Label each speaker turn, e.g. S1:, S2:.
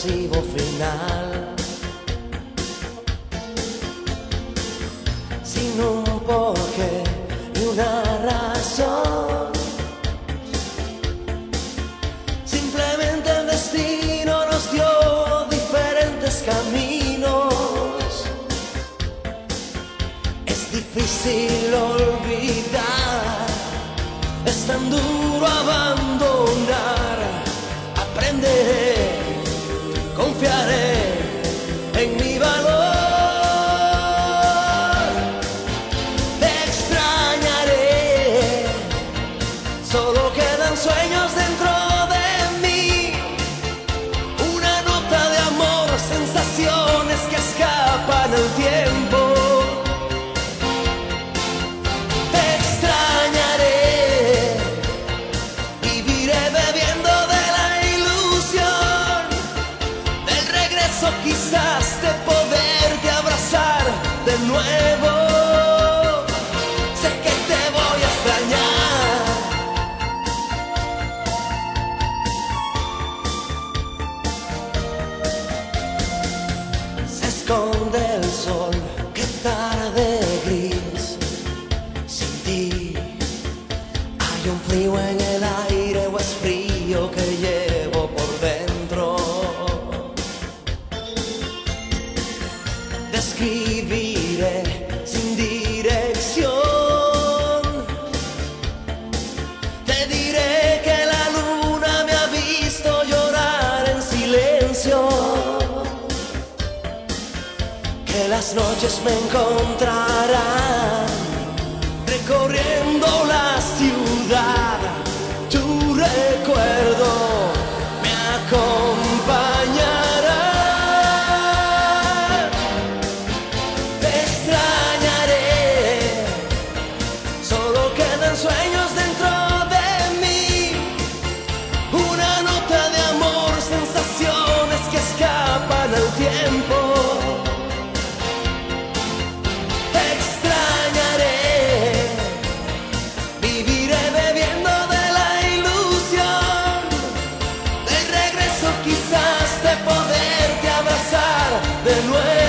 S1: sorpresivo final, sin un porqué ni una razón. Simplemente el destino nos dio diferentes caminos. Es difícil olvidar, es tan duro abandonar. Aprenderé, confiaré en mi valor. Te extrañaré, solo quedan sueños dentro de mí. Una nota de amor, sensaciones que escapan al tiempo. Te extrañaré, viviré bebiendo de la ilusión del regreso, quizás de poderte abrazar de nuevo. Sé que te voy a extrañar. Se esconde el sol, qué tarde gris. Sin ti hay un frío en el aire, o es frío que llevo por dentro. Describiré sin dirección. Te diré que la luna me ha visto llorar en silencio, que las noches me encontrarán recorriendo la ciudad. Tu recuerdo me acompañará. Te extrañaré, solo quedan sueños dentro de mí. Una nota de amor, sensaciones que escapan al tiempo. Te extrañaré, viviré bebiendo de la ilusión del regreso, quizás de poderte abrazar de nuevo.